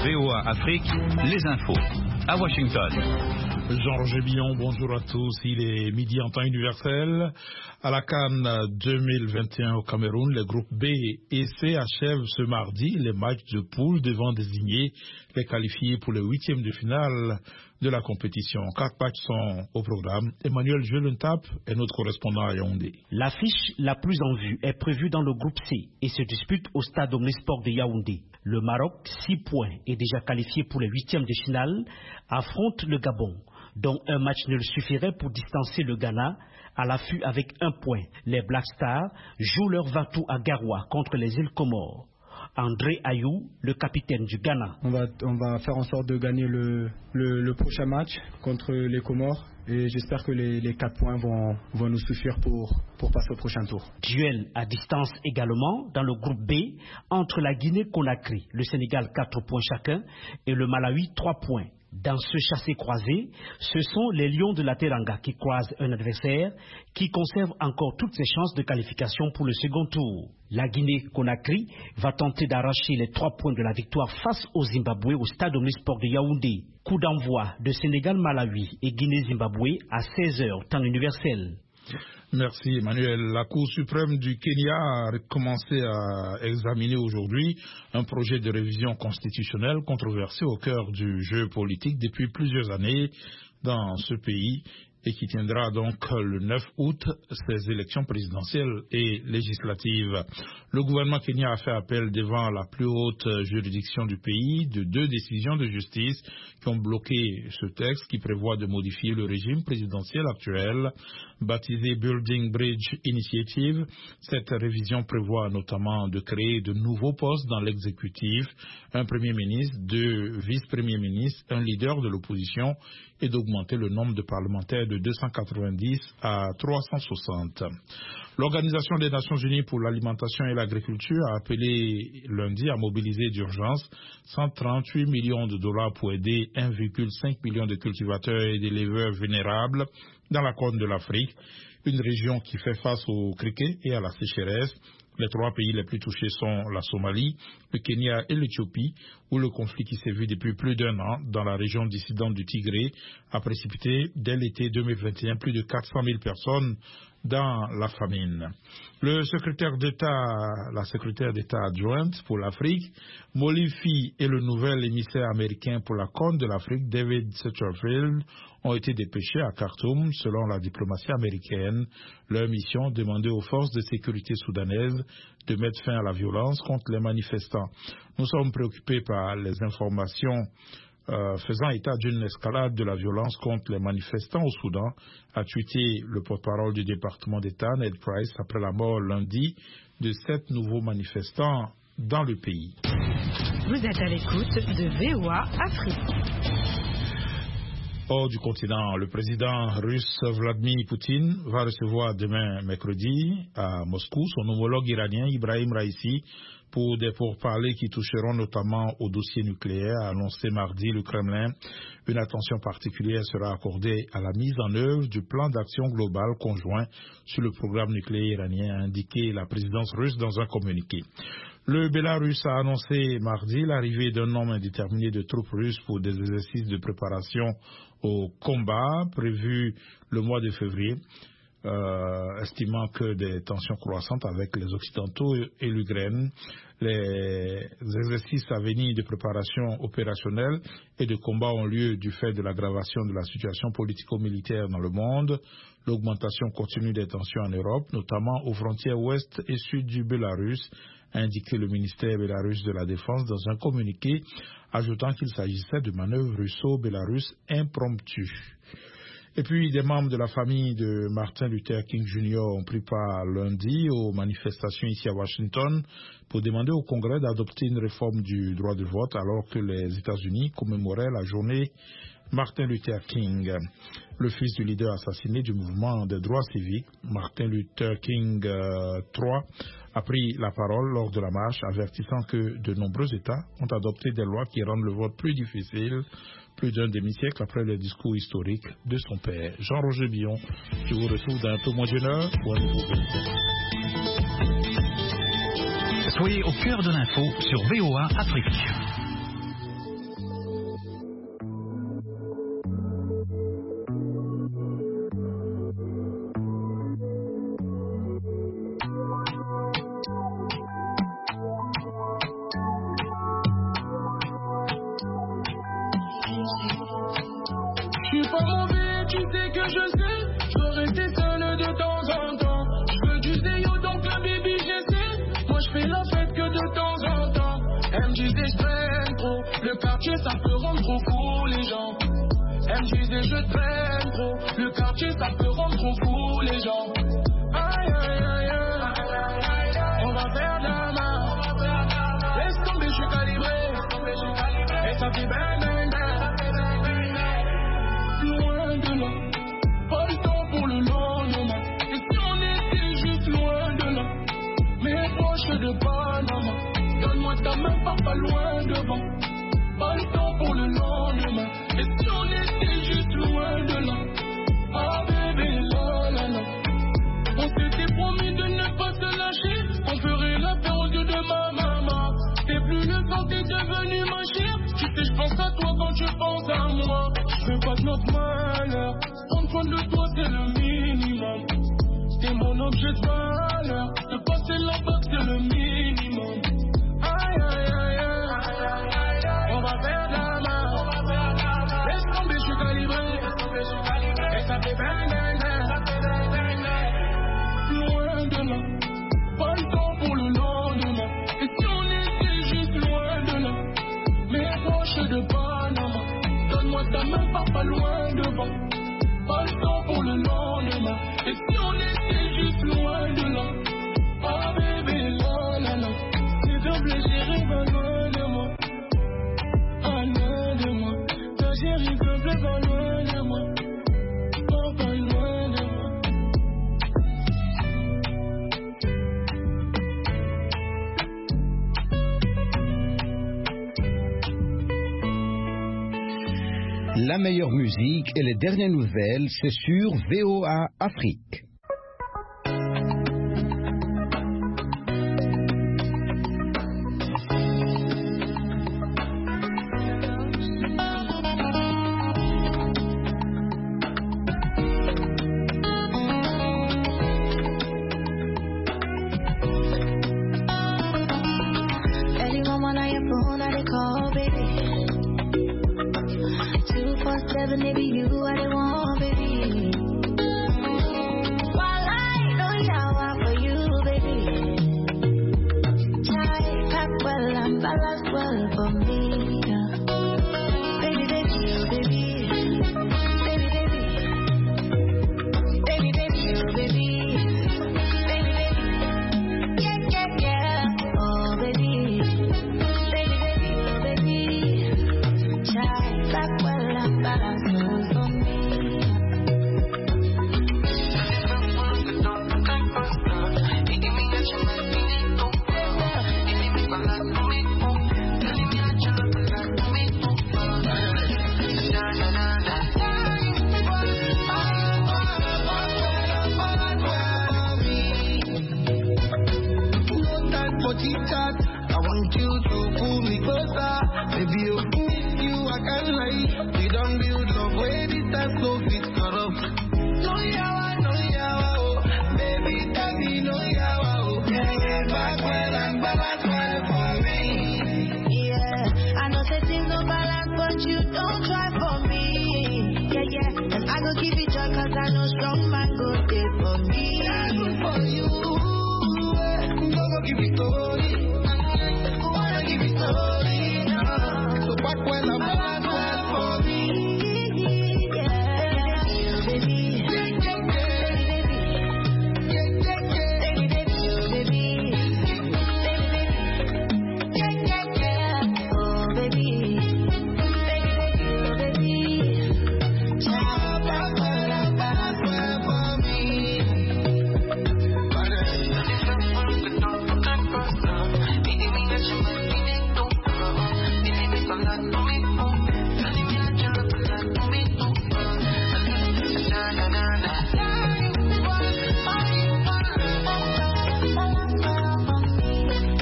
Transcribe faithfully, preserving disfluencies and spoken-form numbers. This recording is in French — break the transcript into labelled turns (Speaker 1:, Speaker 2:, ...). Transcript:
Speaker 1: V O A Afrique, les infos. À Washington.
Speaker 2: Jean-Roger Billon, bonjour à tous. Il est midi en temps universel. À la CAN deux mille vingt et un au Cameroun, les groupes B et C achèvent ce mardi les matchs de poule devant désigner les qualifiés pour le huitième de finale de la compétition. Quatre matchs sont au programme. Emmanuel Jelentap est notre correspondant à Yaoundé.
Speaker 3: L'affiche la plus en vue est prévue dans le groupe C et se dispute au stade Omnisport de Yaoundé. Le Maroc, six points et déjà qualifié pour les huitièmes de finale, affronte le Gabon, dont un match ne le suffirait pour distancer le Ghana à l'affût avec un point. Les Black Stars jouent leur va-tout à Garoua contre les îles Comores. André Ayou, le capitaine du Ghana.
Speaker 4: On va, on va faire en sorte de gagner le, le, le prochain match contre les Comores et j'espère que les, les quatre points vont, vont nous suffire pour, pour passer au prochain tour.
Speaker 3: Duel à distance également dans le groupe B entre la Guinée-Conakry, le Sénégal quatre points chacun et le Malawi trois points. Dans ce chassé-croisé, ce sont les Lions de la Teranga qui croisent un adversaire qui conserve encore toutes ses chances de qualification pour le second tour. La Guinée-Conakry va tenter d'arracher les trois points de la victoire face au Zimbabwe au stade Omnisport de Yaoundé. Coup d'envoi de Sénégal-Malawi et Guinée-Zimbabwe à seize heures, temps universel.
Speaker 2: Merci Emmanuel. La Cour suprême du Kenya a commencé à examiner aujourd'hui un projet de révision constitutionnelle controversé au cœur du jeu politique depuis plusieurs années dans ce pays et qui tiendra donc le neuf août ces élections présidentielles et législatives. Le gouvernement kenyan a fait appel devant la plus haute juridiction du pays de deux décisions de justice qui ont bloqué ce texte qui prévoit de modifier le régime présidentiel actuel, baptisé Building Bridge Initiative. Cette révision prévoit notamment de créer de nouveaux postes dans l'exécutif, un premier ministre, deux vice-premiers ministres, un leader de l'opposition et d'augmenter le nombre de parlementaires de deux cent quatre-vingt-dix à trois cent soixante. L'Organisation des Nations Unies pour l'alimentation et l'agriculture a appelé lundi à mobiliser d'urgence cent trente-huit millions de dollars pour aider un virgule cinq million de cultivateurs et d'éleveurs vulnérables dans la Corne de l'Afrique, une région qui fait face au criquet et à la sécheresse. Les trois pays les plus touchés sont la Somalie, le Kenya et l'Éthiopie, où le conflit qui sévit depuis plus d'un an dans la région dissidente du Tigré a précipité dès l'été deux mille vingt et un plus de quatre cent mille personnes dans la famine. Le secrétaire d'État, la secrétaire d'État adjointe pour l'Afrique, Molly Fee, et le nouvel émissaire américain pour la Corne de l'Afrique, David Satterfield, ont été dépêchés à Khartoum selon la diplomatie américaine. Leur mission demandait aux forces de sécurité soudanaises de mettre fin à la violence contre les manifestants. Nous sommes préoccupés par les informations Euh, faisant état d'une escalade de la violence contre les manifestants au Soudan, a tweeté le porte-parole du département d'État, Ned Price, après la mort lundi de sept nouveaux manifestants dans le pays.
Speaker 5: Vous êtes à l'écoute de V O A Afrique.
Speaker 2: Hors du continent, le président russe Vladimir Poutine va recevoir demain mercredi à Moscou son homologue iranien Ibrahim Raïsi pour des pourparlers qui toucheront notamment au dossier nucléaire, a annoncé mardi le Kremlin. Une attention particulière sera accordée à la mise en œuvre du plan d'action global conjoint sur le programme nucléaire iranien, a indiqué la présidence russe dans un communiqué. Le Bélarus a annoncé mardi l'arrivée d'un nombre indéterminé de troupes russes pour des exercices de préparation au combat prévus le mois de février, euh, estimant que des tensions croissantes avec les Occidentaux et l'Ukraine. Les exercices à venir de préparation opérationnelle et de combat ont lieu du fait de l'aggravation de la situation politico-militaire dans le monde, l'augmentation continue des tensions en Europe, notamment aux frontières ouest et sud du Bélarus, a indiqué le ministère bélarus de la Défense dans un communiqué, ajoutant qu'il s'agissait de manœuvres russo-bélarusses impromptues. Et puis, des membres de la famille de Martin Luther King Junior ont pris part lundi aux manifestations ici à Washington pour demander au Congrès d'adopter une réforme du droit de vote alors que les États-Unis commémoraient la journée Martin Luther King. Le fils du leader assassiné du mouvement des droits civiques, Martin Luther King euh, trois, a pris la parole lors de la marche, avertissant que de nombreux États ont adopté des lois qui rendent le vote plus difficile, plus d'un demi-siècle après le discours historique de son père. Jean-Roger Billon, je vous retrouve dans un peu moins d'une heure pour un nouveau bulletin.
Speaker 1: Soyez au cœur de l'info sur V O A Afrique.
Speaker 6: fais la fête que de temps en temps. Elle me disait je traîne trop, le quartier ça peut rendre trop fou les gens. Elle me disait je traîne trop, le quartier ça peut rendre trop fou les gens. Aïe aïe aïe aïe, on va faire de la main. Laisse tomber, je suis calibré, et ça fait bang bang bang. Loin de là, pas le temps pour le lendemain. Et si on était juste loin de là, mes proches de Panama. Donne-moi ta main, pars pas loin devant. Pas le temps pour le lendemain. Et si on était juste loin de là, ah bébé, la la la. On s'était promis de ne pas se lâcher, on ferait la paix aux yeux de ma maman. T'es plus le temps, t'es devenu ma chère. Tu sais, je pense à toi quand tu penses à moi. Je veux pas de notre malheur, prendre soin de toi c'est le minimum. T'es mon objet de valeur, te passer la boxe c'est le minimum. Aïe aïe aïe aïe, on va faire de la main. Laisse tomber, je suis calibré, et ça fait bang bang bang. Loin de là, pas le temps pour le lendemain. Et si on était juste loin de là, mes proches de Panama. Donne-moi ta main, pars pas loin devant. Pas le temps pour le lendemain. Et si on était juste loin de là, ah bébé, la la la. S'il te plaît chérie, va loin de moi. Ah loin de moi. Ta chérie, s'il te plaît, va loin de moi. Oh, pas loin de moi.
Speaker 7: La meilleure musique et les dernières nouvelles, c'est sur V O A Afrique.
Speaker 6: I want you to pull me closer.